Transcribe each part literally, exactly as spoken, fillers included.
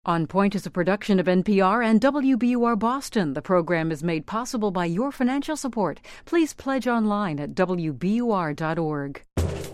On Point is a production of N P R and W B U R Boston. The program is made possible by your financial support. Please pledge online at W B U R dot org.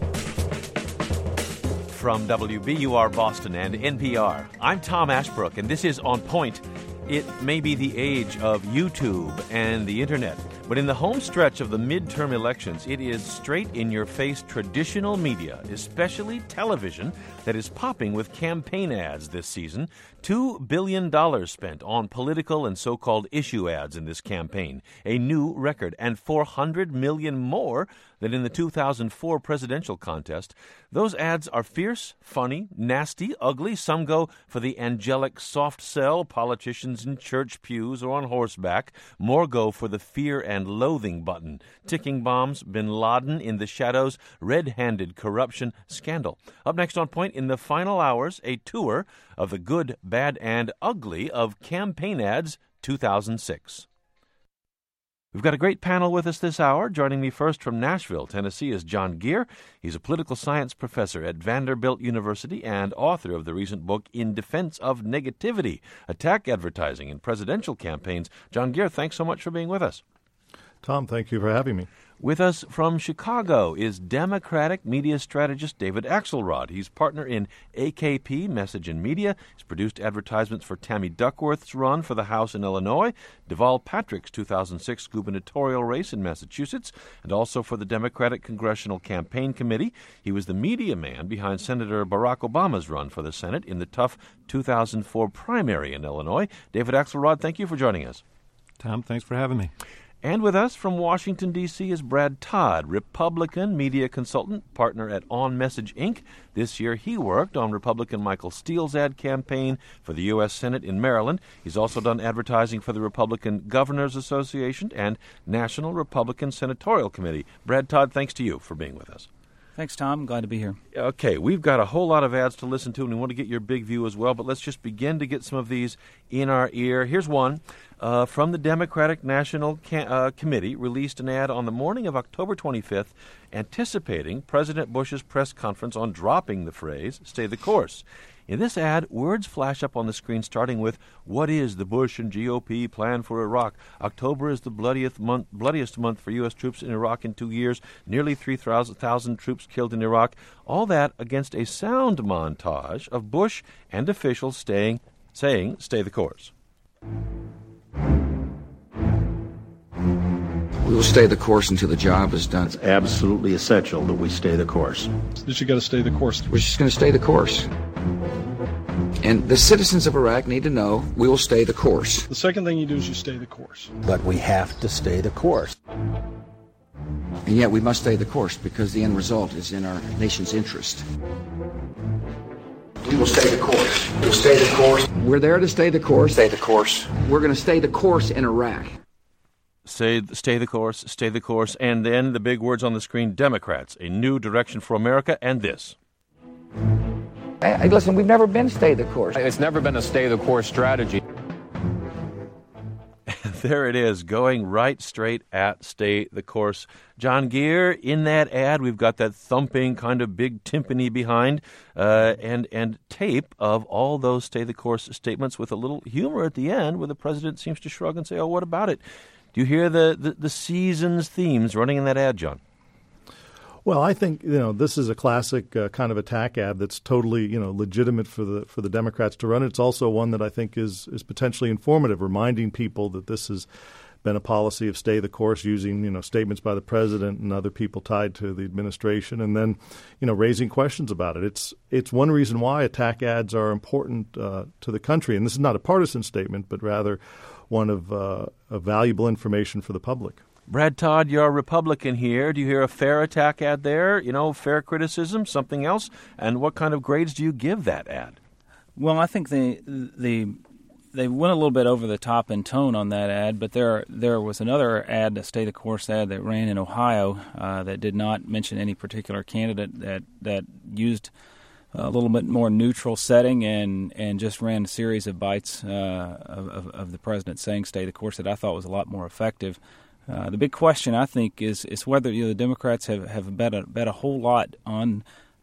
From W B U R Boston and N P R, I'm Tom Ashbrook, and this is On Point. It may be the age of YouTube and the Internet, but in the home stretch of the midterm elections, it is straight-in-your-face traditional media, especially television, that is popping with campaign ads this season. Two billion dollars spent on political and so-called issue ads in this campaign, a new record, and four hundred million dollars more than in the two thousand four presidential contest. Those ads are fierce, funny, nasty, ugly. Some go for the angelic soft sell, politicians in church pews or on horseback. More go for the fear and loathing button. Ticking bombs, bin Laden in the shadows, red-handed corruption, scandal. Up next on Point, in the final hours, a tour of the good, bad, and ugly of campaign ads two thousand six. We've got a great panel with us this hour. Joining me first from Nashville, Tennessee, is John Geer. He's a political science professor at Vanderbilt University and author of the recent book In Defense of Negativity, Attack Advertising in Presidential Campaigns. John Geer, thanks so much for being with us. Tom, thank you for having me. With us from Chicago is Democratic media strategist David Axelrod. He's partner in A K P Message and Media. He's produced advertisements for Tammy Duckworth's run for the House in Illinois, Deval Patrick's two thousand six gubernatorial race in Massachusetts, and also for the Democratic Congressional Campaign Committee. He was the media man behind Senator Barack Obama's run for the Senate in the tough two thousand four primary in Illinois. David Axelrod, thank you for joining us. Tom, thanks for having me. And with us from Washington, D C is Brad Todd, Republican media consultant, partner at On Message, Incorporated. This year he worked on Republican Michael Steele's ad campaign for the U S Senate in Maryland. He's also done advertising for the Republican Governors Association and National Republican Senatorial Committee. Brad Todd, thanks to you for being with us. Thanks, Tom. Glad to be here. Okay, we've got a whole lot of ads to listen to, and we want to get your big view as well, but let's just begin to get some of these in our ear. Here's one uh, from the Democratic National Can- uh, Committee, released an ad on the morning of October twenty-fifth anticipating President Bush's press conference on dropping the phrase, "stay the course." In this ad, words flash up on the screen starting with, "What is the Bush and G O P plan for Iraq? October is the bloodiest month, bloodiest month for U S troops in Iraq in two years. Nearly three thousand troops killed in Iraq." All that against a sound montage of Bush and officials staying, saying, "Stay the course." We will stay the course until the job is done. It's absolutely essential that we stay the course. That you got to stay the course. We're just going to stay the course. And the citizens of Iraq need to know we will stay the course. The second thing you do is you stay the course. But we have to stay the course. And yet we must stay the course because the end result is in our nation's interest. We will stay the course. We'll stay the course. We're there to stay the course. Stay the course. We're going to stay the course in Iraq. Stay, stay the course, stay the course, and then the big words on the screen, Democrats, a new direction for America, and this. Hey, listen, we've never been stay the course. It's never been a stay the course strategy. There it is, going right straight at stay the course. John Geer, in that ad, we've got that thumping kind of big timpani behind uh, and, and tape of all those stay the course statements with a little humor at the end where the president seems to shrug and say, "Oh, what about it?" Do you hear the, the, the season's themes running in that ad, John? Well, I think, you know, this is a classic uh, kind of attack ad that's totally, you know, legitimate for the for the Democrats to run. It's also one that I think is is potentially informative, reminding people that this has been a policy of stay the course, using, you know, statements by the president and other people tied to the administration, and then, you know, raising questions about it. It's it's one reason why attack ads are important uh, to the country. And this is not a partisan statement, but rather one of, uh, of valuable information for the public. Brad Todd, you're a Republican here. Do you hear a fair attack ad there? You know, fair criticism, something else? And what kind of grades do you give that ad? Well, I think the the they went a little bit over the top in tone on that ad, but there there was another ad, a stay the course ad that ran in Ohio uh, that did not mention any particular candidate, that that used a little bit more neutral setting and, and just ran a series of bites uh, of, of the president saying stay the course that I thought was a lot more effective. Uh, the big question, I think, is is whether you know, the Democrats have, have bet, a, bet a whole lot on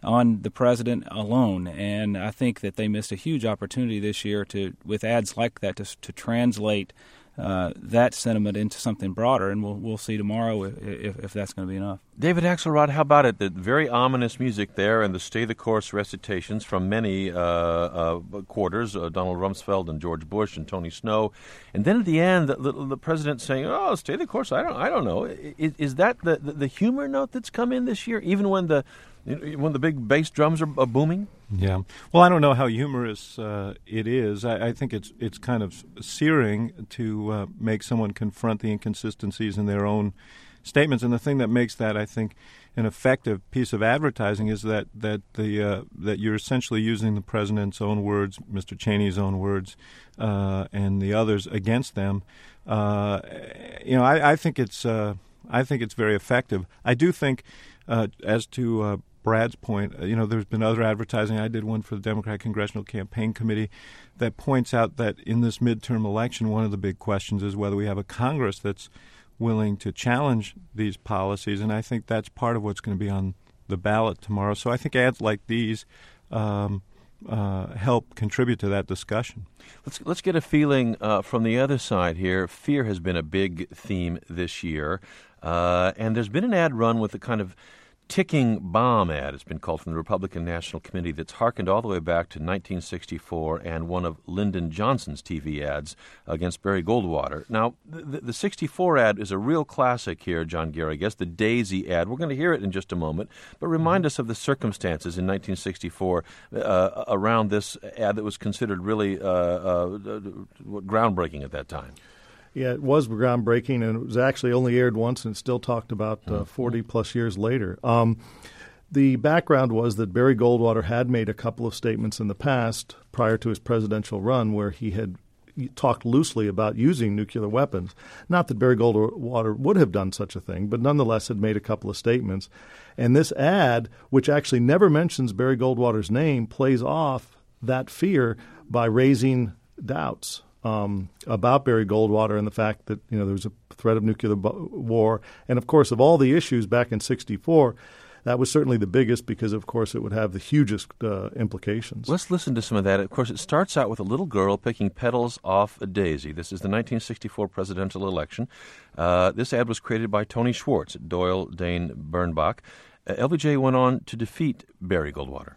on the president alone. And I think that they missed a huge opportunity this year to, with ads like that, to, to translate uh, that sentiment into something broader. And we'll we'll see tomorrow if, if that's going to be enough. David Axelrod, how about it? The very ominous music there and the stay the course recitations from many uh, uh, quarters, uh, Donald Rumsfeld and George Bush and Tony Snow, and then at the end, the, the, the president saying, "Oh, stay the course." I don't, I don't know. Is, is that the, the the humor note that's come in this year, even when the when the big bass drums are, are booming? Yeah. Well, I don't know how humorous uh, it is. I, I think it's it's kind of searing to uh, make someone confront the inconsistencies in their own statements. And the thing that makes that, I think, an effective piece of advertising is that that the uh, that you're essentially using the president's own words, Mister Cheney's own words, uh, and the others against them. Uh, you know, I, I think it's uh, I think it's very effective. I do think, uh, as to uh, Brad's point, you know, there's been other advertising. I did one for the Democratic Congressional Campaign Committee that points out that in this midterm election, one of the big questions is whether we have a Congress that's willing to challenge these policies, and I think that's part of what's going to be on the ballot tomorrow. So I think ads like these um, uh, help contribute to that discussion. Let's let's get a feeling uh, from the other side here. Fear has been a big theme this year, uh, and there's been an ad run with a kind of ticking bomb ad, it's been called, from the Republican National Committee, that's harkened all the way back to nineteen sixty-four and one of Lyndon Johnson's T V ads against Barry Goldwater. Now, the, the sixty-four ad is a real classic here, John Gere, I guess, the Daisy ad. We're going to hear it in just a moment, but remind us of the circumstances in nineteen sixty-four uh, around this ad that was considered really uh, uh, groundbreaking at that time. Yeah, it was groundbreaking, and it was actually only aired once, and it's still talked about uh, forty-plus years later. Um, the background was that Barry Goldwater had made a couple of statements in the past, prior to his presidential run, where he had talked loosely about using nuclear weapons. Not that Barry Goldwater would have done such a thing, but nonetheless had made a couple of statements. And this ad, which actually never mentions Barry Goldwater's name, plays off that fear by raising doubts Um, about Barry Goldwater and the fact that, you know, there was a threat of nuclear bo- war. And, of course, of all the issues back in sixty-four, that was certainly the biggest because, of course, it would have the hugest uh, implications. Let's listen to some of that. Of course, it starts out with a little girl picking petals off a daisy. This is the nineteen sixty-four presidential election. Uh, this ad was created by Tony Schwartz at Doyle Dane Bernbach. Uh, L B J went on to defeat Barry Goldwater.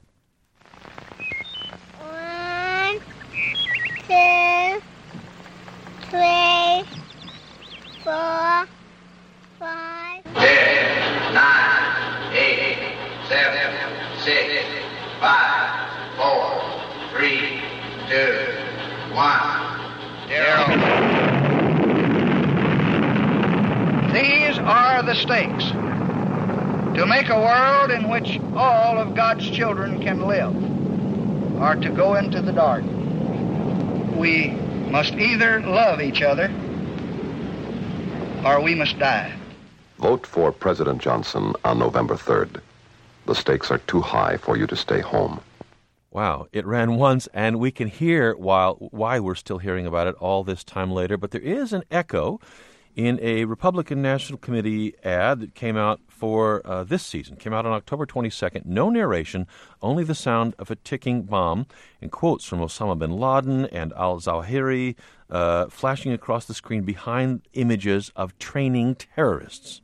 One, two, three, four, five. Ten, nine, eight, seven, six, five, four, three, two, one, zero. These are the stakes. To make a world in which all of God's children can live, or to go into the dark. We must either love each other or we must die. Vote for President Johnson on November third. The stakes are too high for you to stay home. Wow, it ran once, and we can hear while, why we're still hearing about it all this time later. But there is an echo in a Republican National Committee ad that came out for uh, this season, came out on October twenty-second. No narration, only the sound of a ticking bomb, and quotes from Osama bin Laden and al-Zawahiri uh, flashing across the screen behind images of training terrorists.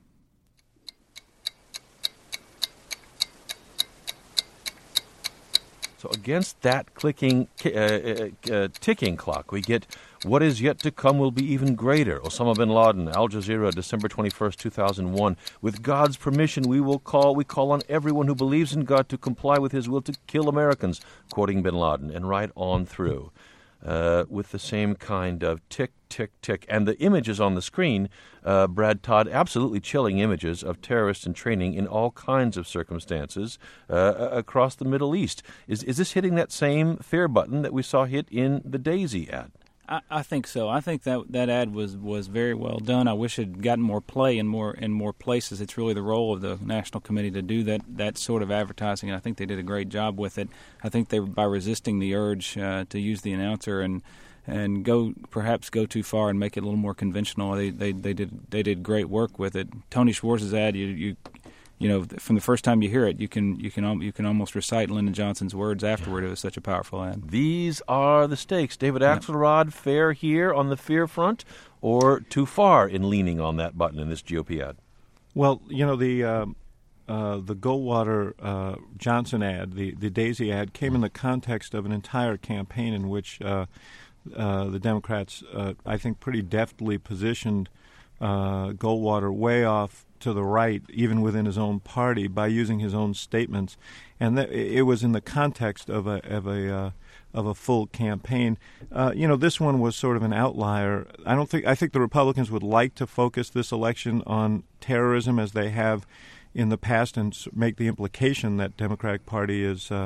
So against that clicking, uh, uh, uh, ticking clock, we get what is yet to come will be even greater. Osama bin Laden, Al Jazeera, December twenty-first, two thousand one. With God's permission, we will call, we call on everyone who believes in God to comply with his will to kill Americans, quoting bin Laden, and right on through. Uh, with the same kind of tick, tick, tick. And the images on the screen, uh, Brad Todd, absolutely chilling images of terrorists in training in all kinds of circumstances uh, across the Middle East. Is is this hitting that same fear button that we saw hit in the Daisy ad? I, I think so. I think that that ad was, was very well done. I wish it had gotten more play in more in more places. It's really the role of the National Committee to do that that sort of advertising, and I think they did a great job with it. I think they, by resisting the urge uh, to use the announcer and and go perhaps go too far and make it a little more conventional, they they, they did they did great work with it. Tony Schwartz's ad, you you you know, from the first time you hear it, you can you can you can almost recite Lyndon Johnson's words afterward. It was such a powerful ad. These are the stakes. David Axelrod, fair here on the fear front, or too far in leaning on that button in this G O P ad? Well, you know, the uh, uh, the Goldwater uh, Johnson ad, the, the Daisy ad, came in the context of an entire campaign in which uh, uh, the Democrats, uh, I think, pretty deftly positioned uh, Goldwater way off to the right, even within his own party, by using his own statements, and that, it was in the context of a of a uh, of a full campaign. Uh, you know, this one was sort of an outlier. I don't think I think the Republicans would like to focus this election on terrorism as they have in the past, and make the implication that Democratic Party is uh,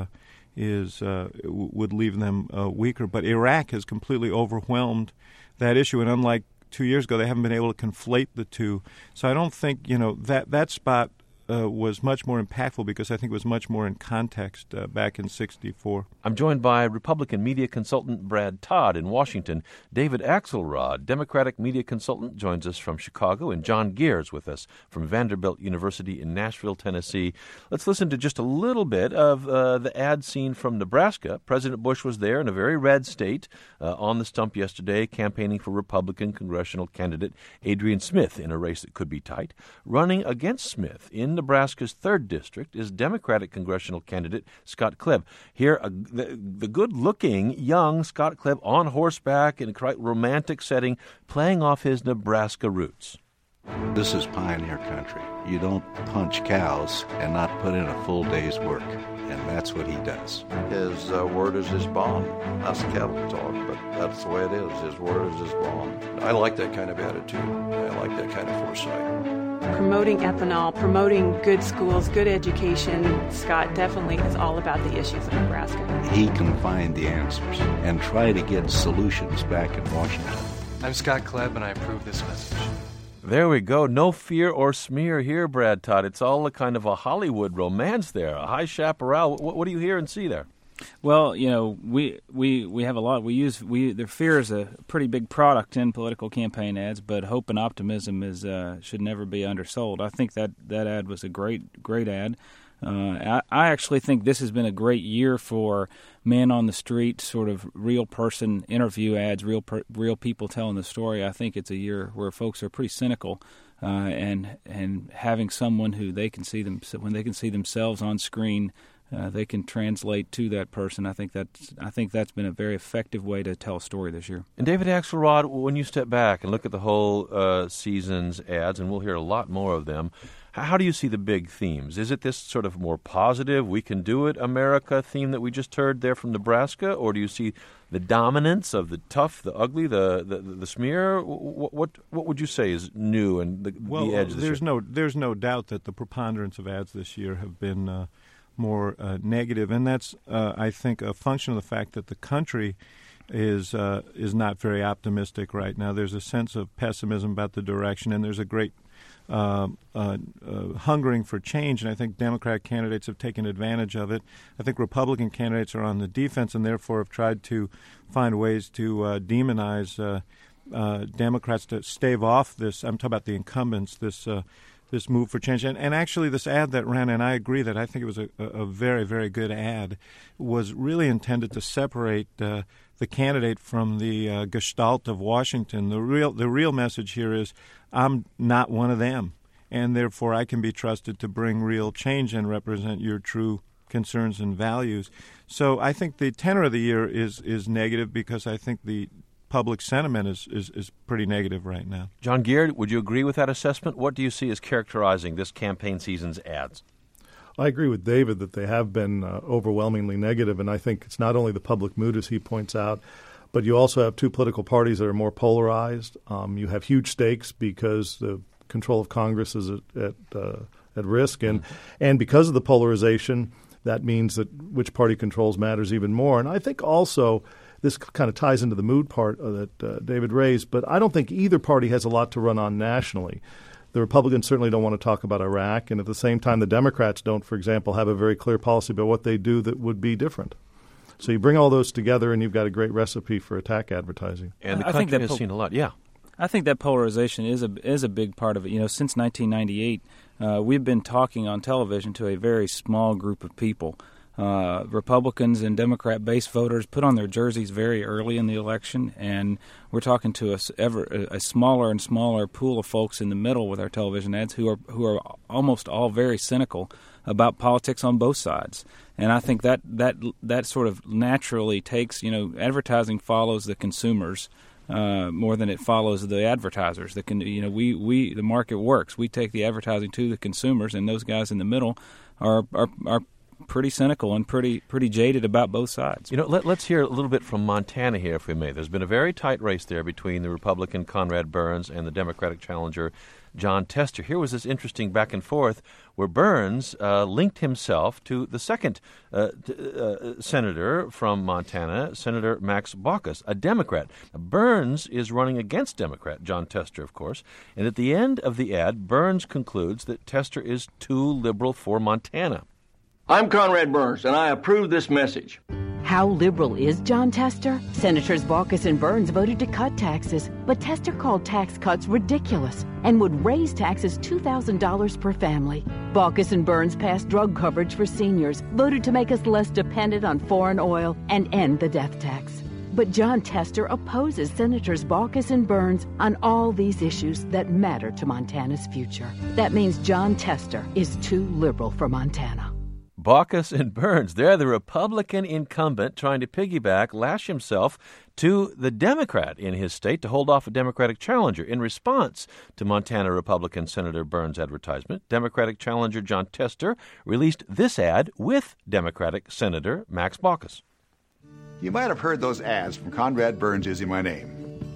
is uh, w- would leave them uh, weaker. But Iraq has completely overwhelmed that issue, and unlike two years ago, they haven't been able to conflate the two. So I don't think, you know, that that spot uh, was much more impactful because I think it was much more in context uh, back in sixty-four. I'm joined by Republican media consultant Brad Todd in Washington. David Axelrod, Democratic media consultant, joins us from Chicago, and John Gears with us from Vanderbilt University in Nashville, Tennessee. Let's listen to just a little bit of uh, the ad scene from Nebraska. President Bush was there in a very red state uh, on the stump yesterday, campaigning for Republican congressional candidate Adrian Smith in a race that could be tight. Running against Smith in Nebraska's third district is Democratic congressional candidate Scott Klebb. Here, uh, the, the good-looking young Scott Klebb on horseback in a quite romantic setting, playing off his Nebraska roots. This is pioneer country. You don't punch cows and not put in a full day's work, and that's what he does. His uh, word is his bond. That's cattle talk, but that's the way it is. His word is his bond. I like that kind of attitude. I like that kind of foresight. Promoting ethanol, promoting good schools, good education. Scott definitely is all about the issues of Nebraska. He can find the answers and try to get solutions back in Washington. I'm Scott Klebb, and I approve this message. There we go. No fear or smear here, Brad Todd. It's all a kind of a Hollywood romance there, a high chaparral. What, what do you hear and see there? Well, you know, we we, we have a lot. We use we the fear is a pretty big product in political campaign ads, but hope and optimism is uh, should never be undersold. I think that, that ad was a great great ad. Uh, I, I actually think this has been a great year for man on the street, sort of real person interview ads, real per, real people telling the story. I think it's a year where folks are pretty cynical, uh, and and having someone who they can see them when they can see themselves on screen. Uh, they can translate to that person. I think that's I think that's been a very effective way to tell a story this year. And David Axelrod, when you step back and look at the whole uh, season's ads, and we'll hear a lot more of them, how do you see the big themes? Is it this sort of more positive, we can do it, America theme that we just heard there from Nebraska, or do you see the dominance of the tough, the ugly, the the, the smear? What, what what would you say is new and the, well, the edge? This there's year? no there's no doubt that the preponderance of ads this year have been Uh, more uh, negative, and that's, uh, I think, a function of the fact that the country is uh, is not very optimistic right now. There's a sense of pessimism about the direction, and there's a great uh, uh, uh, hungering for change, and I think Democratic candidates have taken advantage of it. I think Republican candidates are on the defense and therefore have tried to find ways to uh, demonize uh, uh, Democrats to stave off this. I'm talking about the incumbents, this uh, this move for change. And, and actually this ad that ran, and I agree that I think it was a, a very, very good ad, was really intended to separate uh, the candidate from the uh, gestalt of Washington. The real the real message here is I'm not one of them, and therefore I can be trusted to bring real change and represent your true concerns and values. So I think the tenor of the year is, is negative because I think the public sentiment is, is, is pretty negative right now. John Geard, would you agree with that assessment? What do you see as characterizing this campaign season's ads? I agree with David that they have been uh, overwhelmingly negative, and I think it's not only the public mood, as he points out, but you also have two political parties that are more polarized. Um, you have huge stakes because the control of Congress is at at, uh, at risk, and mm-hmm. and because of the polarization, that means that which party controls matters even more. And I think also this kind of ties into the mood part that uh, David raised, but I don't think either party has a lot to run on nationally. The Republicans certainly don't want to talk about Iraq, and at the same time, the Democrats don't, for example, have a very clear policy about what they do that would be different. So you bring all those together, and you've got a great recipe for attack advertising. And the I country think that has po- seen a lot, yeah. I think that polarization is a is a big part of it. You know, since nineteen ninety-eight, uh, we've been talking on television to a very small group of people. Uh, Republicans and Democrat-based voters put on their jerseys very early in the election, and we're talking to a, ever, a smaller and smaller pool of folks in the middle with our television ads who are who are almost all very cynical about politics on both sides. And I think that that that sort of naturally takes, you know, advertising follows the consumers uh, more than it follows the advertisers. The can, you know, we, we the market works. We take the advertising to the consumers, and those guys in the middle are are are pretty cynical and pretty pretty jaded about both sides. You know, let, let's hear a little bit from Montana here, if we may. There's been a very tight race there between the Republican Conrad Burns and the Democratic challenger Jon Tester. Here was this interesting back and forth where Burns uh, linked himself to the second uh, uh, senator from Montana, Senator Max Baucus, a Democrat. Now, Burns is running against Democrat Jon Tester, of course, and at the end of the ad, Burns concludes that Tester is too liberal for Montana. I'm Conrad Burns, and I approve this message. How liberal is Jon Tester? Senators Baucus and Burns voted to cut taxes, but Tester called tax cuts ridiculous and would raise taxes two thousand dollars per family. Baucus and Burns passed drug coverage for seniors, voted to make us less dependent on foreign oil, and end the death tax. But Jon Tester opposes Senators Baucus and Burns on all these issues that matter to Montana's future. That means Jon Tester is too liberal for Montana. Baucus and Burns, they're the Republican incumbent trying to piggyback, lash himself to the Democrat in his state to hold off a Democratic challenger. In response to Montana Republican Senator Burns' advertisement, Democratic challenger Jon Tester released this ad with Democratic Senator Max Baucus. You might have heard those ads from Conrad Burns using my name.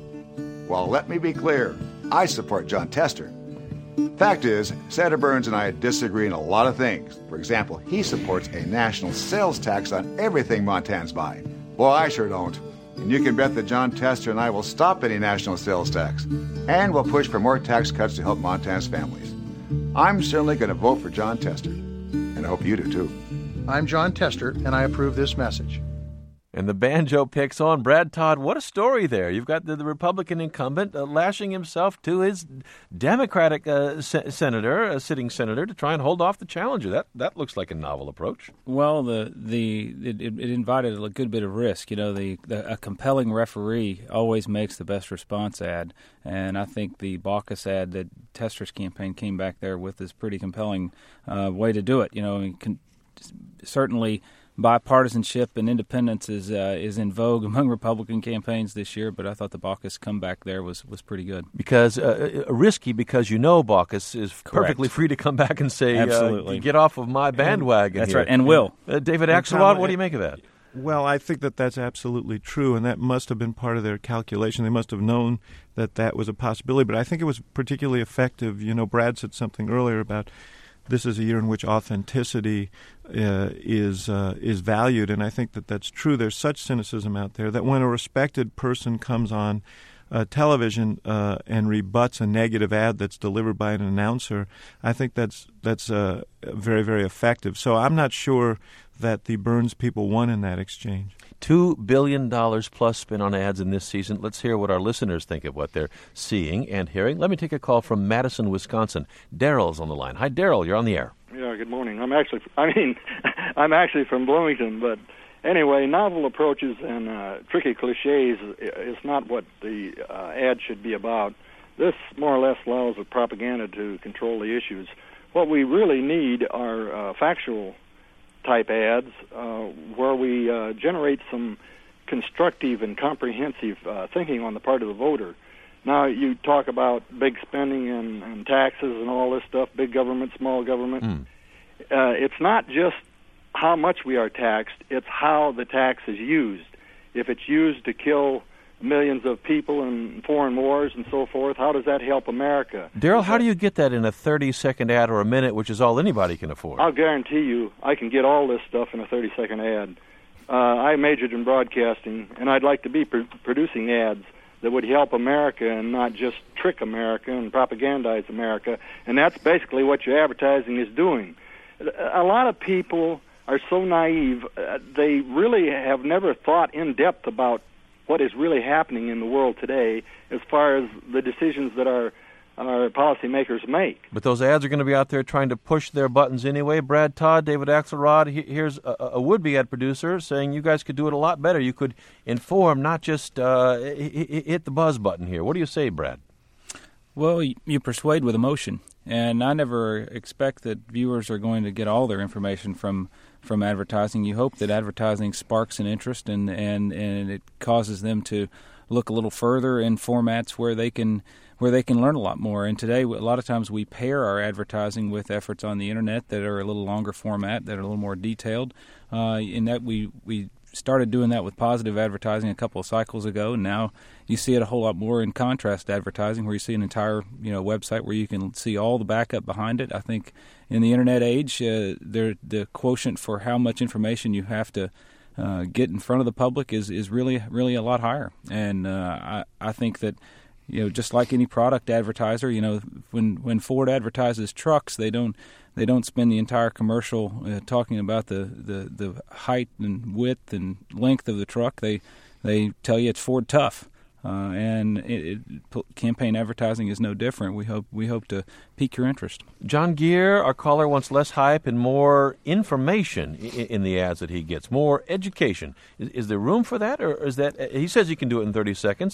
Well, let me be clear. I support Jon Tester. Fact is, Senator Burns and I disagree on a lot of things. For example, he supports a national sales tax on everything Montans buy. Boy, I sure don't. And you can bet that Jon Tester and I will stop any national sales tax. And we'll push for more tax cuts to help Montana's families. I'm certainly going to vote for Jon Tester. And I hope you do, too. I'm Jon Tester, and I approve this message. And the banjo picks on. Brad Todd, what a story there. You've got the, the Republican incumbent uh, lashing himself to his Democratic uh, se- senator, a sitting senator, to try and hold off the challenger. That that looks like a novel approach. Well, the the it, it invited a good bit of risk. You know, the, the a compelling referee always makes the best response ad, and I think the Baucus ad that Tester's campaign came back there with is pretty compelling uh, way to do it. You know, I mean, con- certainly bipartisanship and independence is uh, is in vogue among Republican campaigns this year, but I thought the Baucus comeback there was, was pretty good. Because uh, risky, because you know Baucus is Correct. perfectly free to come back and say, Absolutely. Uh, get off of my bandwagon. That's here. right, and will. Uh, David Axelrod, what do you make of that? Well, I think that that's absolutely true, and that must have been part of their calculation. They must have known that that was a possibility, but I think it was particularly effective. You know, Brad said something earlier about this is a year in which authenticity uh, is uh, is valued, and I think that that's true. There's such cynicism out there that when a respected person comes on uh, television uh, and rebuts a negative ad that's delivered by an announcer, I think that's that's uh, very, very effective. So I'm not sure that the Burns people won in that exchange. Two billion dollars plus spent on ads in this season. Let's hear what our listeners think of what they're seeing and hearing. Let me take a call from Madison, Wisconsin. Daryl's on the line. Hi, Daryl. You're on the air. Yeah, good morning. I'm actually, I mean, I'm actually from Bloomington, but anyway, novel approaches and uh, tricky cliches is not what the uh, ad should be about. This more or less allows the propaganda to control the issues. What we really need are uh, factual type ads uh, where we uh, generate some constructive and comprehensive uh, thinking on the part of the voter. Now, you talk about big spending and, and taxes and all this stuff, big government, small government. Mm. Uh, it's not just how much we are taxed, it's how the tax is used. If it's used to kill millions of people in foreign wars and so forth, how does that help America? Daryl, how do you get that in a thirty-second ad or a minute, which is all anybody can afford? I'll guarantee you I can get all this stuff in a thirty-second ad. Uh, I majored in broadcasting, and I'd like to be pr- producing ads that would help America and not just trick America and propagandize America, and that's basically what your advertising is doing. A lot of people are so naive, uh, they really have never thought in depth about what is really happening in the world today as far as the decisions that our our policymakers make. But those ads are going to be out there trying to push their buttons anyway. Brad Todd, David Axelrod, here's a, a would-be ad producer saying you guys could do it a lot better. You could inform, not just uh, hit the buzz button here. What do you say, Brad? Well, you persuade with emotion, and I never expect that viewers are going to get all their information from from advertising. You hope that advertising sparks an interest and, and, and it causes them to look a little further in formats where they can where they can learn a lot more. And today, a lot of times we pair our advertising with efforts on the Internet that are a little longer format, that are a little more detailed. Uh, in that we, we started doing that with positive advertising a couple of cycles ago, and now you see it a whole lot more in contrast advertising, where you see an entire you know website where you can see all the backup behind it. I think in the Internet age, uh, there, the quotient for how much information you have to uh, get in front of the public is, is really really a lot higher. And uh, I, I think that you know, just like any product advertiser, you know, when when Ford advertises trucks, they don't they don't spend the entire commercial uh, talking about the, the, the height and width and length of the truck. They they tell you it's Ford tough, uh, and it, it, campaign advertising is no different. We hope we hope to pique your interest. John Gear, our caller, wants less hype and more information in, in the ads that he gets, more education. Is, is there room for that, or is that? He says you can do it in thirty seconds.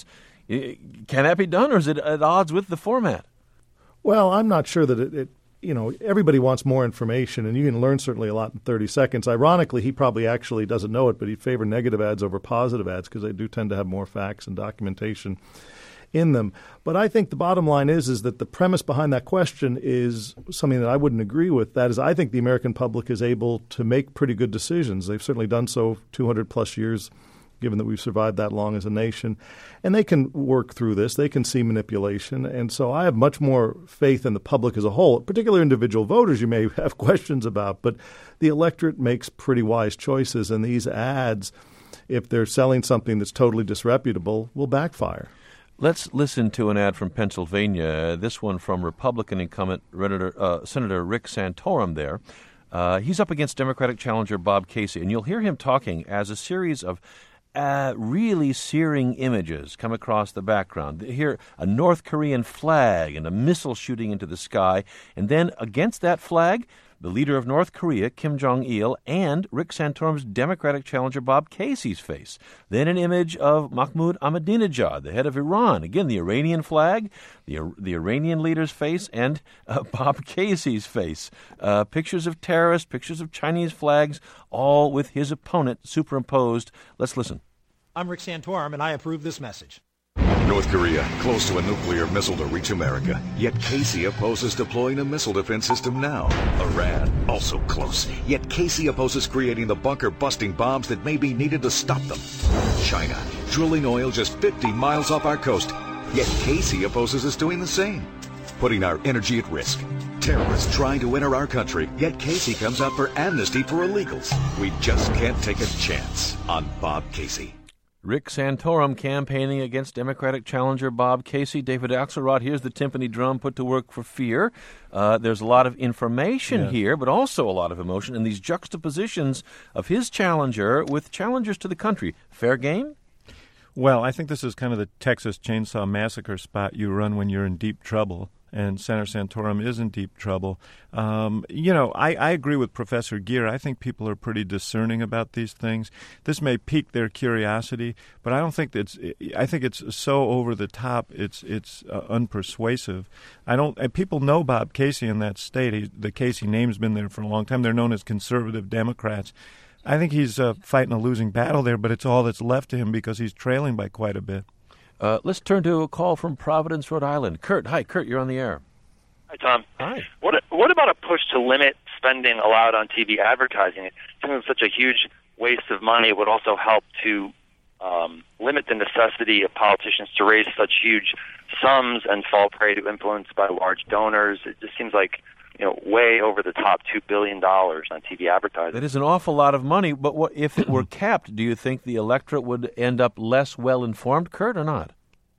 Can that be done, or is it at odds with the format? Well, I'm not sure that it, it, you know, everybody wants more information, and you can learn certainly a lot in thirty seconds. Ironically, he probably actually doesn't know it, but he'd favor negative ads over positive ads because they do tend to have more facts and documentation in them. But I think the bottom line is is that the premise behind that question is something that I wouldn't agree with. That is, I think the American public is able to make pretty good decisions. They've certainly done so two hundred plus years, given that we've survived that long as a nation. And they can work through this. They can see manipulation. And so I have much more faith in the public as a whole, particularly individual voters you may have questions about. But the electorate makes pretty wise choices, and these ads, if they're selling something that's totally disreputable, will backfire. Let's listen to an ad from Pennsylvania, this one from Republican incumbent uh, Senator Rick Santorum there. Uh, he's up against Democratic challenger Bob Casey, and you'll hear him talking as a series of Uh, really searing images come across the background. Here, a North Korean flag and a missile shooting into the sky. And then against that flag, the leader of North Korea, Kim Jong-il, and Rick Santorum's Democratic challenger Bob Casey's face. Then an image of Mahmoud Ahmadinejad, the head of Iran. Again, the Iranian flag, the, the Iranian leader's face, and uh, Bob Casey's face. Uh, pictures of terrorists, pictures of Chinese flags, all with his opponent superimposed. Let's listen. I'm Rick Santorum, and I approve this message. North Korea, close to a nuclear missile to reach America. Yet Casey opposes deploying a missile defense system now. Iran, also close. Yet Casey opposes creating the bunker-busting bombs that may be needed to stop them. China, drilling oil just fifty miles off our coast. Yet Casey opposes us doing the same, putting our energy at risk. Terrorists trying to enter our country, yet Casey comes out for amnesty for illegals. We just can't take a chance on Bob Casey. Rick Santorum campaigning against Democratic challenger Bob Casey. David Axelrod, here's the timpani drum put to work for fear. Uh, there's a lot of information yeah. here, but also a lot of emotion, and these juxtapositions of his challenger with challengers to the country. Fair game? Well, I think this is kind of the Texas Chainsaw Massacre spot you run when you're in deep trouble, and Senator Santorum is in deep trouble. Um, you know, I, I agree with Professor Gear. I think people are pretty discerning about these things. This may pique their curiosity, but I don't think that's. I think it's so over the top. It's it's uh, unpersuasive. I don't. Uh, people know Bob Casey in that state. He, the Casey name's been there for a long time. They're known as conservative Democrats. I think he's uh, fighting a losing battle there, but it's all that's left to him because he's trailing by quite a bit. Uh, let's turn to a call from Providence, Rhode Island. Kurt, hi, Kurt, you're on the air. Hi, Tom. Hi. What What about a push to limit spending allowed on T V advertising? It seems such a huge waste of money. It would also help to um, limit the necessity of politicians to raise such huge sums and fall prey to influence by large donors. It just seems like, you know, way over the top two billion dollars on T V advertising. That is an awful lot of money, but what, if it were capped, do you think the electorate would end up less well-informed, Kurt, or not?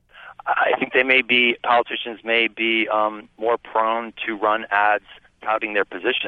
I think they may be, politicians may be um, more prone to run ads touting their position,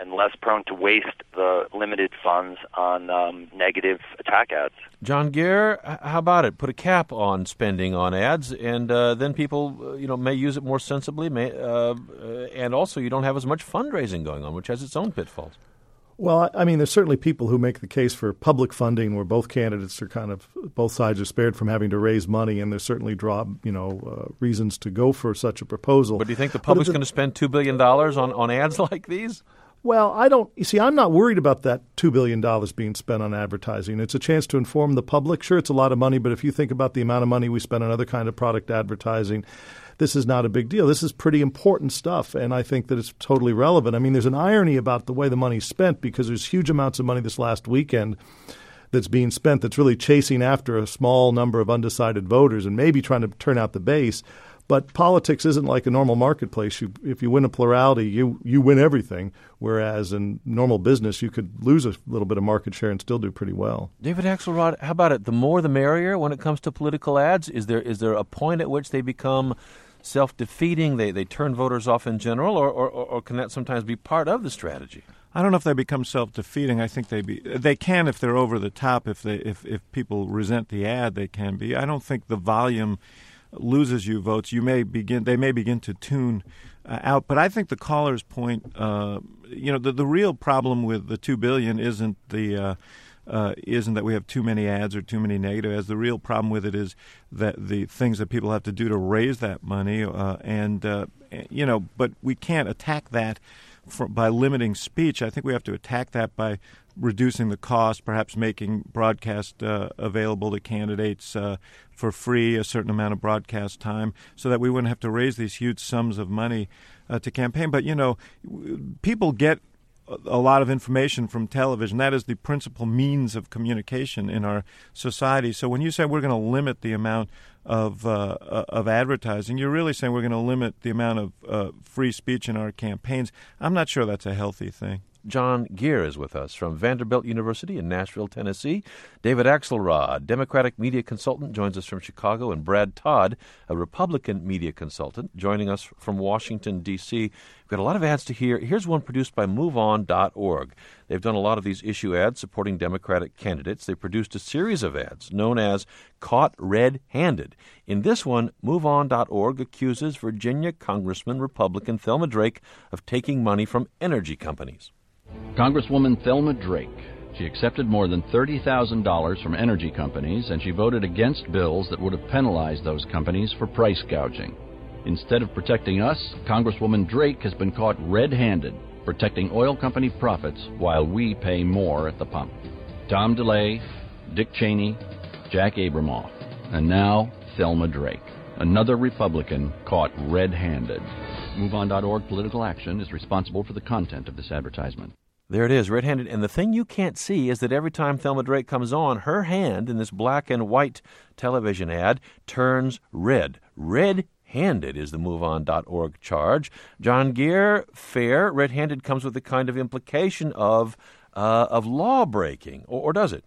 and less prone to waste the limited funds on um, negative attack ads. John Gere, how about it? Put a cap on spending on ads, and uh, then people, uh, you know, may use it more sensibly, may, uh, and also you don't have as much fundraising going on, which has its own pitfalls. Well, I mean, there's certainly people who make the case for public funding where both candidates are kind of, both sides are spared from having to raise money, and there's certainly draw, you know, uh, reasons to go for such a proposal. But do you think the public's going to spend two billion dollars on, on ads like these? Well, I don't – you see, I'm not worried about that two billion dollars being spent on advertising. It's a chance to inform the public. Sure, it's a lot of money, but if you think about the amount of money we spend on other kind of product advertising, this is not a big deal. This is pretty important stuff, and I think that it's totally relevant. I mean, there's an irony about the way the money's spent because there's huge amounts of money this last weekend that's being spent that's really chasing after a small number of undecided voters and maybe trying to turn out the base. But politics isn't like a normal marketplace. You, if you win a plurality, you, you win everything, whereas in normal business you could lose a little bit of market share and still do pretty well. David Axelrod, how about it? The more the merrier when it comes to political ads? Is there is there a point at which they become self-defeating, they they turn voters off in general, or, or, or can that sometimes be part of the strategy? I don't know if they become self-defeating. I think they be they can if they're over the top. If they if, if people resent the ad, they can be. I don't think the volume loses you votes. You may begin they may begin to tune uh, out. But I think the caller's point, uh, you know, the the real problem with the two billion isn't the uh, Uh, isn't that we have too many ads or too many negative ads. The real problem with it is that the things that people have to do to raise that money, uh, and uh, you know, but we can't attack that for, by limiting speech. I think we have to attack that by reducing the cost, perhaps making broadcast uh, available to candidates uh, for free, a certain amount of broadcast time, so that we wouldn't have to raise these huge sums of money uh, to campaign. But you know, people get a lot of information from television. That is the principal means of communication in our society. So when you say we're going to limit the amount of uh, of advertising, you're really saying we're going to limit the amount of uh, free speech in our campaigns. I'm not sure that's a healthy thing. John Gere is with us from Vanderbilt University in Nashville, Tennessee. David Axelrod, Democratic media consultant, joins us from Chicago, and Brad Todd, a Republican media consultant, joining us from Washington, D C We've got a lot of ads to hear. Here's one produced by move on dot org. They've done a lot of these issue ads supporting Democratic candidates. They produced a series of ads known as Caught Red-Handed. In this one, move on dot org accuses Virginia Congressman Republican Thelma Drake of taking money from energy companies. Congresswoman Thelma Drake. She accepted more than thirty thousand dollars from energy companies, and she voted against bills that would have penalized those companies for price gouging. Instead of protecting us, Congresswoman Drake has been caught red-handed, protecting oil company profits while we pay more at the pump. Tom DeLay, Dick Cheney, Jack Abramoff, and now Thelma Drake, another Republican caught red-handed. move on dot org Political Action is responsible for the content of this advertisement. There it is, red-handed. And the thing you can't see is that every time Thelma Drake comes on, her hand in this black and white television ad turns red. Red-handed is the move on dot org charge. John Gere, fair. Red-handed comes with the kind of implication of uh, of law-breaking, or, or does it?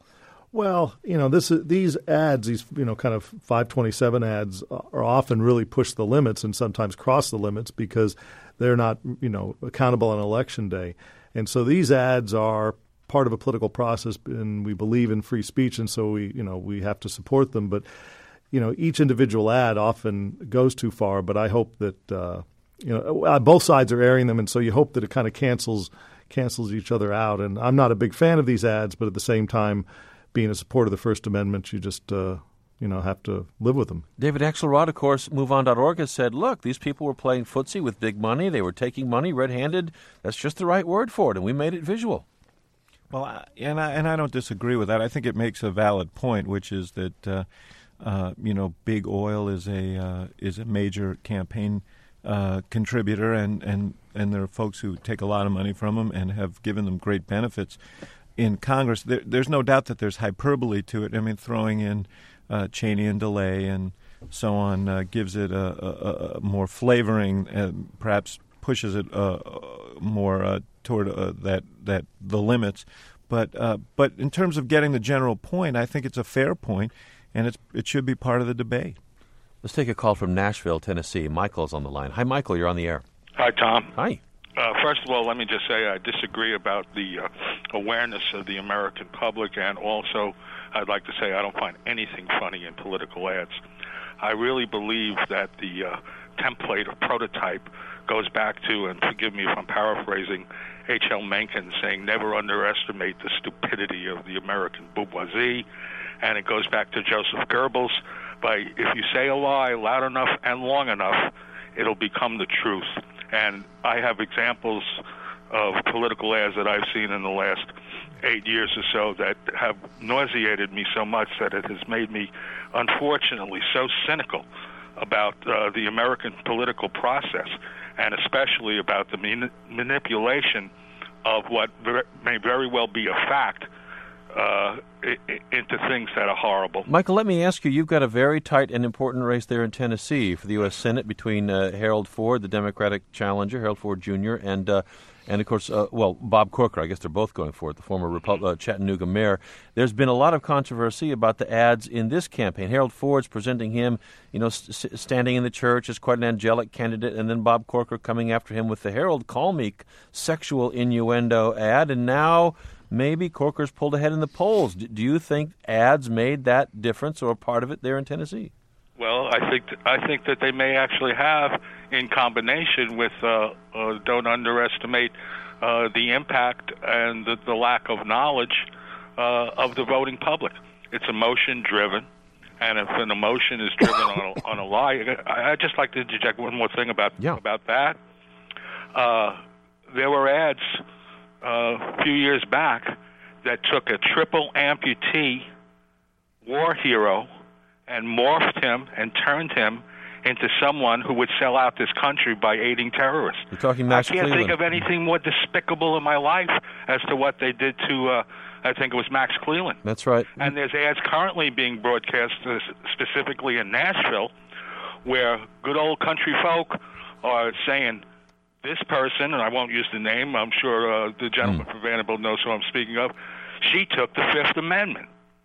Well, you know, this these ads, these you know, kind of five twenty-seven ads, are often really push the limits and sometimes cross the limits because they're not, you know, accountable on election day. And so these ads are part of a political process, and we believe in free speech, and so we, you know, we have to support them. But you know, each individual ad often goes too far. But I hope that uh, you know, both sides are airing them, and so you hope that it kind of cancels cancels each other out. And I'm not a big fan of these ads, but at the same time, being a supporter of the First Amendment, you just uh, you know have to live with them. David Axelrod, of course, move on dot org has said, look, these people were playing footsie with big money. They were taking money red-handed. That's just the right word for it, and we made it visual. Well, I, and I and I don't disagree with that. I think it makes a valid point, which is that uh, uh, you know, big oil is a uh, is a major campaign uh, contributor, and, and and there are folks who take a lot of money from them and have given them great benefits in Congress. There, there's no doubt that there's hyperbole to it. I mean, throwing in uh, Cheney and DeLay and so on uh, gives it a, a, a more flavoring, and perhaps pushes it uh, more uh, toward uh, that that the limits. But uh, but in terms of getting the general point, I think it's a fair point, and it's it should be part of the debate. Let's take a call from Nashville, Tennessee. Michael's on the line. Hi, Michael. You're on the air. Hi, Tom. Hi. Uh, first of all, let me just say I disagree about the uh, awareness of the American public, and also I'd like to say I don't find anything funny in political ads. I really believe that the uh, template or prototype goes back to, and forgive me if I'm paraphrasing, H L Mencken saying never underestimate the stupidity of the American bourgeoisie, and it goes back to Joseph Goebbels by if you say a lie loud enough and long enough, it'll become the truth. And I have examples of political ads that I've seen in the last eight years or so that have nauseated me so much that it has made me, unfortunately, so cynical about uh, the American political process, and especially about the man- manipulation of what ver- may very well be a fact uh, I- into things that are horrible. Michael, let me ask you, you've got a very tight and important race there in Tennessee for the U S Senate between uh, Harold Ford, the Democratic challenger, Harold Ford Junior, and, uh, and of course, uh, well, Bob Corker. I guess they're both going for it, the former Repu- uh, Chattanooga mayor. There's been a lot of controversy about the ads in this campaign. Harold Ford's presenting him, you know, st- standing in the church as quite an angelic candidate, and then Bob Corker coming after him with the Harold, call me sexual innuendo ad, and now maybe Corker's pulled ahead in the polls. D- do you think ads made that difference or part of it there in Tennessee? Well, I think th- I think that they may actually have, in combination with uh, uh, don't underestimate uh, the impact and the, the lack of knowledge uh, of the voting public. It's emotion driven, and if an emotion is driven on a, on a lie, I, I'd just like to interject one more thing about yeah. about that. Uh, there were ads Uh, a few years back that took a triple amputee war hero and morphed him and turned him into someone who would sell out this country by aiding terrorists. You're talking Max I can't Cleland. think of anything more despicable in my life as to what they did to, uh, I think it was Max Cleland. That's right. And there's ads currently being broadcast uh, specifically in Nashville where good old country folk are saying, this person, and I won't use the name, I'm sure uh, the gentleman mm. from Vanderbilt knows who I'm speaking of, she took the Fifth Amendment.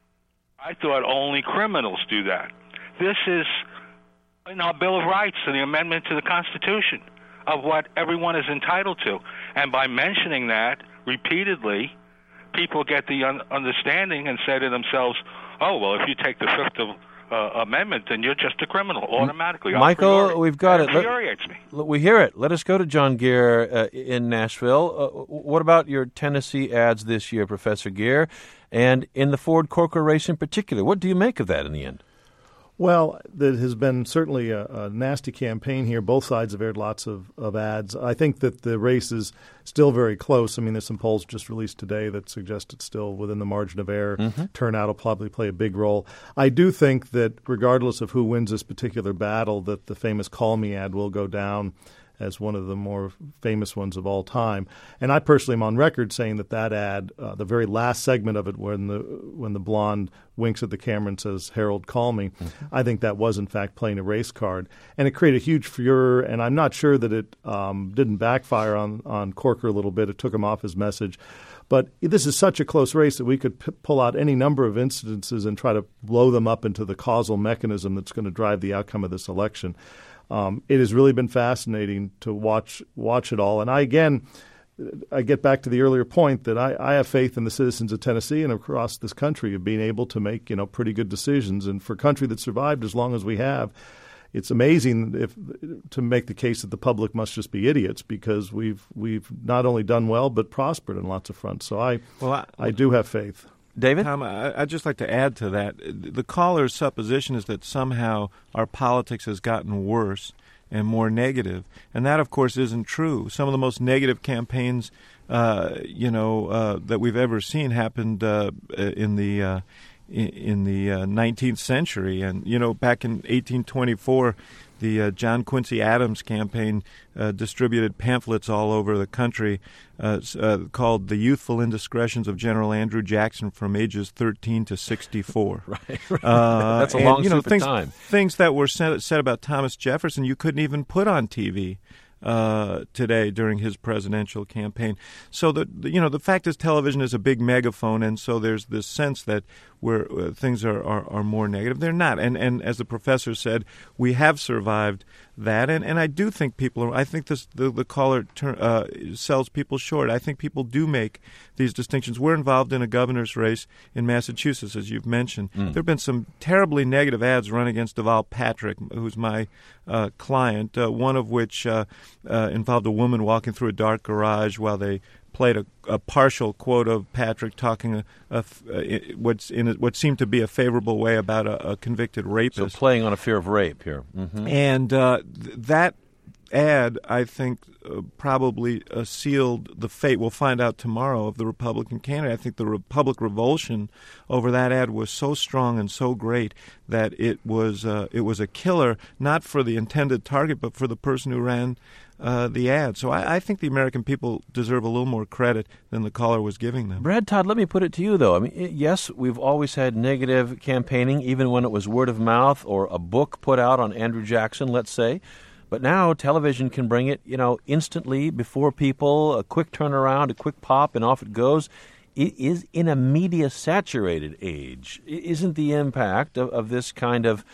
I thought only criminals do that. This is in our Bill of Rights and the amendment to the Constitution of what everyone is entitled to. And by mentioning that repeatedly, people get the un- understanding and say to themselves, oh, well, if you take the Fifth of Uh, amendment, then you're just a criminal automatically. Michael, we've got it. It infuriates me. We hear it. Let us go to John Gear uh, in Nashville. Uh, what about your Tennessee ads this year, Professor Gear, and in the Ford Corker race in particular? What do you make of that in the end? Well, there has been certainly a, a nasty campaign here. Both sides have aired lots of, of ads. I think that the race is still very close. I mean, there's some polls just released today that suggest it's still within the margin of error. Mm-hmm. Turnout will probably play a big role. I do think that regardless of who wins this particular battle, that the famous Call Me ad will go down as one of the more famous ones of all time. And I personally am on record saying that that ad, uh, the very last segment of it when the when the blonde winks at the camera and says, Harold, call me, mm-hmm. I think that was in fact playing a race card. And it created a huge furor, and I'm not sure that it um, didn't backfire on, on Corker a little bit. It took him off his message. But this is such a close race that we could p- pull out any number of incidences and try to blow them up into the causal mechanism that's going to drive the outcome of this election. Um, it has really been fascinating to watch watch it all. And I, again, I get back to the earlier point that I, I have faith in the citizens of Tennessee and across this country of being able to make, you know, pretty good decisions. And for a country that survived as long as we have, it's amazing if to make the case that the public must just be idiots, because we've we've not only done well but prospered on lots of fronts. So I well, I, I do have faith. David? Tom, I, I'd just like to add to that. The caller's supposition is that somehow our politics has gotten worse and more negative, and that, of course, isn't true. Some of the most negative campaigns, uh, you know, uh, that we've ever seen happened uh, in the uh, in, in the uh, nineteenth century, and you know, back in eighteen twenty-four. The uh, John Quincy Adams campaign uh, distributed pamphlets all over the country uh, uh, called The Youthful Indiscretions of General Andrew Jackson from ages thirteen to sixty-four. right. right. Uh, That's a and, long you know, sweep things, of time. Things that were said, said about Thomas Jefferson you couldn't even put on T V. Uh, today during his presidential campaign. So, the, the you know, the fact is television is a big megaphone, and so there's this sense that where uh, things are, are, are more negative. They're not. And and as the professor said, we have survived that. And, and I do think people are, I think this the, the caller ter, uh, sells people short. I think people do make these distinctions. We're involved in a governor's race in Massachusetts, as you've mentioned. Mm. There have been some terribly negative ads run against Deval Patrick, who's my uh, client, uh, one of which uh, uh, involved a woman walking through a dark garage while they played a, a partial quote of Patrick talking a, a, a, what's in a, what seemed to be a favorable way about a, a convicted rapist. So playing on a fear of rape here. Mm-hmm. And uh, th- that ad, I think, uh, probably uh, sealed the fate, we'll find out tomorrow, of the Republican candidate. I think the re- public revulsion over that ad was so strong and so great that it was uh, it was a killer, not for the intended target, but for the person who ran Uh, the ad. So I, I think the American people deserve a little more credit than the caller was giving them. Brad Todd, let me put it to you, though. I mean, it, yes, we've always had negative campaigning, even when it was word of mouth or a book put out on Andrew Jackson, let's say. But now television can bring it, you know, instantly before people, a quick turnaround, a quick pop, and off it goes. It is in a media-saturated age. Isn't the impact of, of this kind of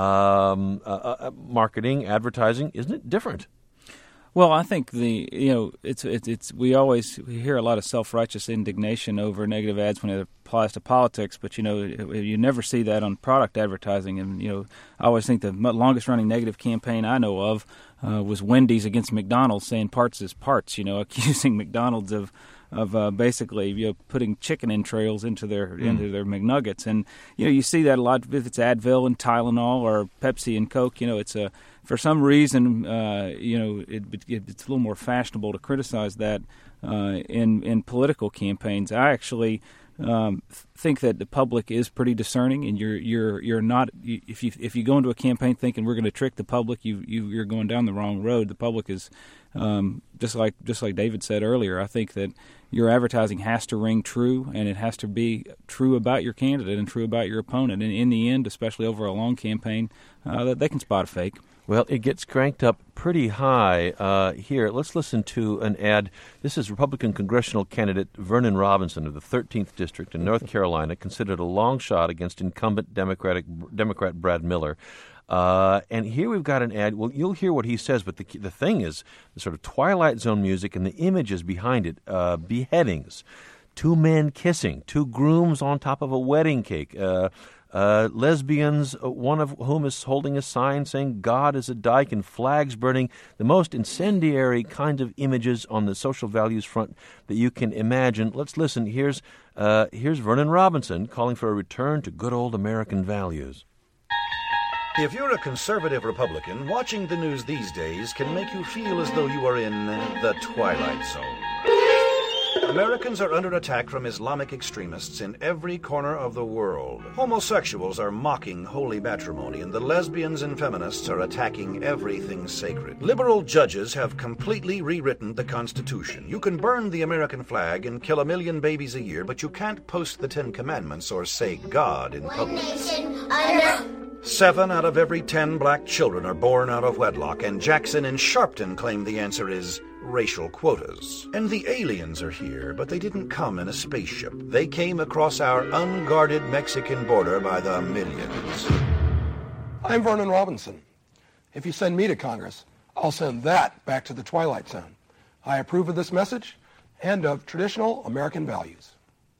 um, uh, uh, marketing, advertising, isn't it different? Well, I think the you know it's it's, it's we always we hear a lot of self-righteous indignation over negative ads when it applies to politics, but you know you never see that on product advertising. And you know I always think the longest-running negative campaign I know of uh, was Wendy's against McDonald's, saying parts is parts. You know, accusing McDonald's of of uh, basically you know putting chicken entrails into their mm. into their McNuggets, and you know you see that a lot if it's Advil and Tylenol or Pepsi and Coke. You know, it's a for some reason, uh, you know, it, it, it's a little more fashionable to criticize that uh, in in political campaigns. I actually um, think that the public is pretty discerning, and you're you're you're not you, if you if you go into a campaign thinking we're going to trick the public, you you you're going down the wrong road. The public is um, just like just like David said earlier. I think that your advertising has to ring true, and it has to be true about your candidate and true about your opponent. And in the end, especially over a long campaign, uh, that they can spot a fake. Well, it gets cranked up pretty high uh, here. Let's listen to an ad. This is Republican congressional candidate Vernon Robinson of the thirteenth District in North Carolina, considered a long shot against incumbent Democratic Democrat Brad Miller. Uh, and here we've got an ad. Well, you'll hear what he says, but the the thing is the sort of Twilight Zone music and the images behind it, uh, beheadings, two men kissing, two grooms on top of a wedding cake, uh Uh, lesbians, one of whom is holding a sign saying God is a dyke, and flags burning, the most incendiary kind of images on the social values front that you can imagine. Let's listen. Here's uh, here's Vernon Robinson calling for a return to good old American values. If you're a conservative Republican, watching the news these days can make you feel as though you are in the Twilight Zone. Americans are under attack from Islamic extremists in every corner of the world. Homosexuals are mocking holy matrimony, and the lesbians and feminists are attacking everything sacred. Liberal judges have completely rewritten the Constitution. You can burn the American flag and kill a million babies a year, but you can't post the Ten Commandments or say God in public. Seven out of every ten black children are born out of wedlock, and Jackson and Sharpton claim the answer is racial quotas. And the aliens are here, but they didn't come in a spaceship. They came across our unguarded Mexican border by the millions. I'm Vernon Robinson. If you send me to Congress, I'll send that back to the Twilight Zone. I approve of this message and of traditional American values.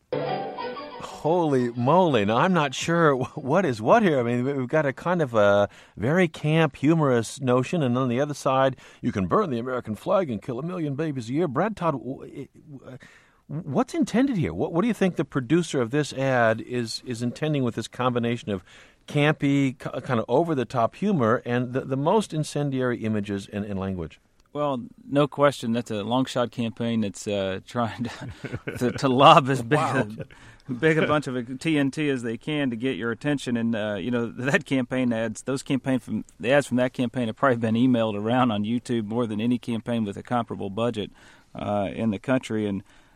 Holy moly. Now, I'm not sure what is what here. I mean, we've got a kind of a very camp, humorous notion, and on the other side, you can burn the American flag and kill a million babies a year. Brad Todd, what's intended here? What, what do you think the producer of this ad is, is intending with this combination of campy, kind of over-the-top humor and the, the most incendiary images and, and language? Well, no question. That's a long shot campaign that's uh, trying to, to to lob as big wow. a, big a bunch of T N T as they can to get your attention. And uh, you know that campaign ads, those campaign from the ads from that campaign have probably been emailed around on YouTube more than any campaign with a comparable budget uh, in the country. And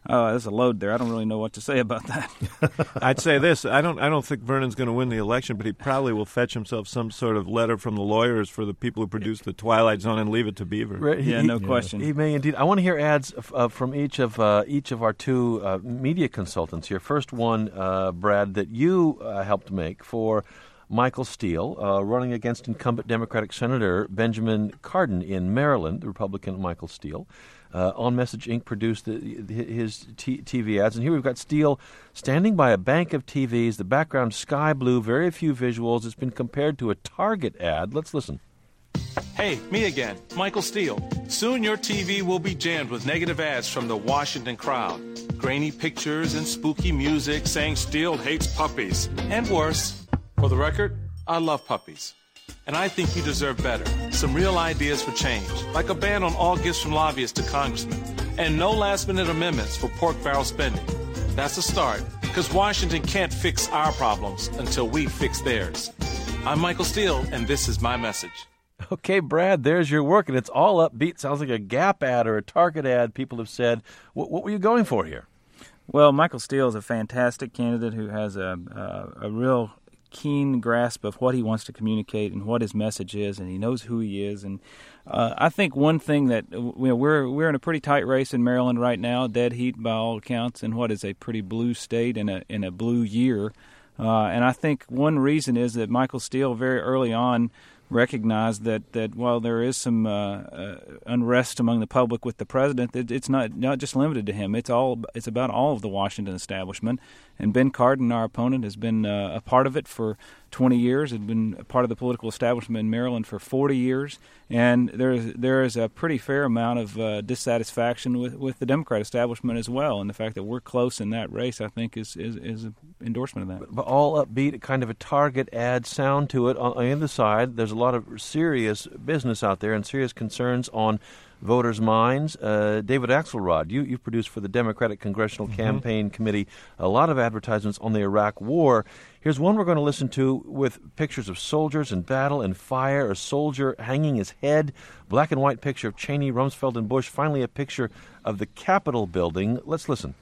Oh, there's a load there. I don't really know what to say about that. I'd say this. I don't I don't think Vernon's going to win the election, but he probably will fetch himself some sort of letter from the lawyers for the people who produced The Twilight Zone and leave it to Beaver. Right, he, yeah, no he, question. He may indeed. I want to hear ads uh, from each of uh, each of our two uh, media consultants here. First one, uh, Brad, that you uh, helped make for Michael Steele, uh, running against incumbent Democratic Senator Benjamin Cardin in Maryland, the Republican Michael Steele. Uh, On Message Incorporated produced the, his t- TV ads. And here we've got Steele standing by a bank of T Vs, the background sky blue, very few visuals. It's been compared to a Target ad. Let's listen. Hey, me again, Michael Steele. Soon your T V will be jammed with negative ads from the Washington crowd. Grainy pictures and spooky music saying Steele hates puppies. And worse. For the record, I love puppies. And I think you deserve better. Some real ideas for change, like a ban on all gifts from lobbyists to congressmen, and no last-minute amendments for pork barrel spending. That's a start, because Washington can't fix our problems until we fix theirs. I'm Michael Steele, and this is my message. Okay, Brad, there's your work, and it's all upbeat. Sounds like a Gap ad or a Target ad, people have said. What, what were you going for here? Well, Michael Steele is a fantastic candidate who has a, a, a real keen grasp of what he wants to communicate and what his message is, and he knows who he is. And uh, I think one thing that you know, we're we're in a pretty tight race in Maryland right now, dead heat by all accounts, in what is a pretty blue state in a in a blue year. Uh, and I think one reason is that Michael Steele very early on recognized that, that while there is some uh, uh, unrest among the public with the president, it, it's not not just limited to him. It's all it's about all of the Washington establishment. And Ben Cardin, our opponent, has been uh, a part of it for twenty years, has been a part of the political establishment in Maryland for forty years. And there is, there is a pretty fair amount of uh, dissatisfaction with, with the Democrat establishment as well. And the fact that we're close in that race, I think, is, is, is an endorsement of that. But all upbeat, kind of a Target ad sound to it. On, on the other side, there's a lot of serious business out there and serious concerns on voters' minds. Uh, David Axelrod, you, you've produced for the Democratic Congressional mm-hmm. Campaign Committee a lot of advertisements on the Iraq War. Here's one we're going to listen to with pictures of soldiers in battle and fire, a soldier hanging his head, black and white picture of Cheney, Rumsfeld, and Bush, finally a picture of the Capitol building. Let's listen.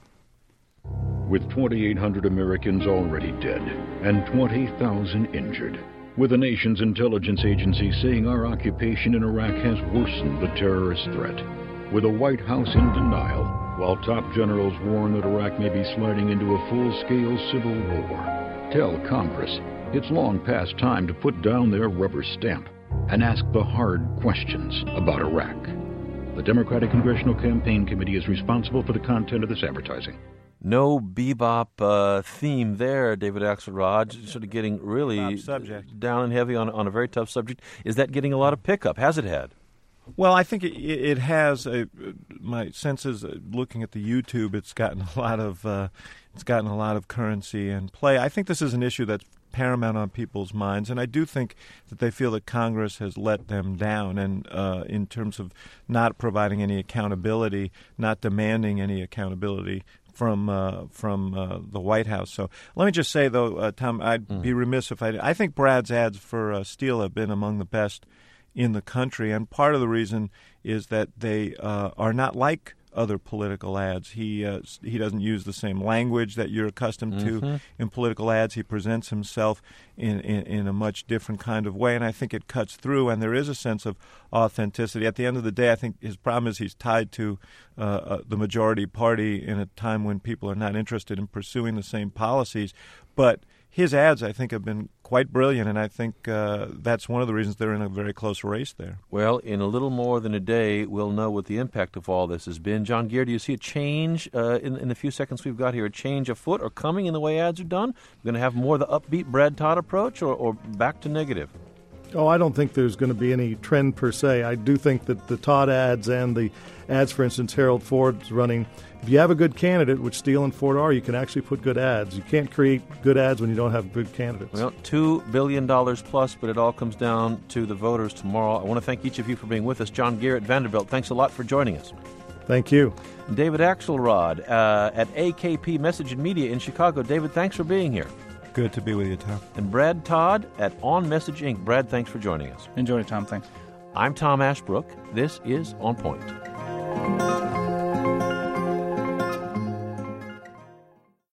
With twenty-eight hundred Americans already dead and twenty thousand injured, with the nation's intelligence agency saying our occupation in Iraq has worsened the terrorist threat, with the White House in denial, while top generals warn that Iraq may be sliding into a full-scale civil war. Tell Congress it's long past time to put down their rubber stamp and ask the hard questions about Iraq. The Democratic Congressional Campaign Committee is responsible for the content of this advertising. No bebop uh, theme there, David Axelrod, sort of getting really subject. down and heavy on, on a very tough subject. Is that getting a lot of pickup? Has it had? Well, I think it, it has. A, my sense is, uh, looking at the YouTube, it's gotten a lot of uh, it's gotten a lot of currency and play. I think this is an issue that's paramount on people's minds, and I do think that they feel that Congress has let them down, and uh, in terms of not providing any accountability, not demanding any accountability from uh, from uh, the White House. So let me just say, though, uh, Tom, I'd mm. be remiss if I I think Brad's ads for uh, Steele have been among the best in the country, and part of the reason is that they uh, are not like other political ads. He uh, he doesn't use the same language that you're accustomed mm-hmm. to in political ads. He presents himself in, in, in a much different kind of way, and I think it cuts through, and there is a sense of authenticity. At the end of the day, I think his problem is he's tied to uh, uh, the majority party in a time when people are not interested in pursuing the same policies. But his ads, I think, have been quite brilliant, and I think uh, that's one of the reasons they're in a very close race there. Well, in a little more than a day, we'll know what the impact of all this has been. John Gear, do you see a change uh, in, in the few seconds we've got here, a change afoot or coming in the way ads are done? We're going to have more of the upbeat Brad Todd approach, or, or back to negative? Oh, I don't think there's going to be any trend per se. I do think that the Todd ads and the ads, for instance, Harold Ford's running, if you have a good candidate, which Steele and Ford are, you can actually put good ads. You can't create good ads when you don't have good candidates. Well, two billion dollars plus, but it all comes down to the voters tomorrow. I want to thank each of you for being with us. John Garrett, Vanderbilt, thanks a lot for joining us. Thank you. David Axelrod uh, at A K P Message and Media in Chicago. David, thanks for being here. Good to be with you, Tom. And Brad Todd at On Message Incorporated. Brad, thanks for joining us. Enjoy it, Tom. Thanks. I'm Tom Ashbrook. This is On Point.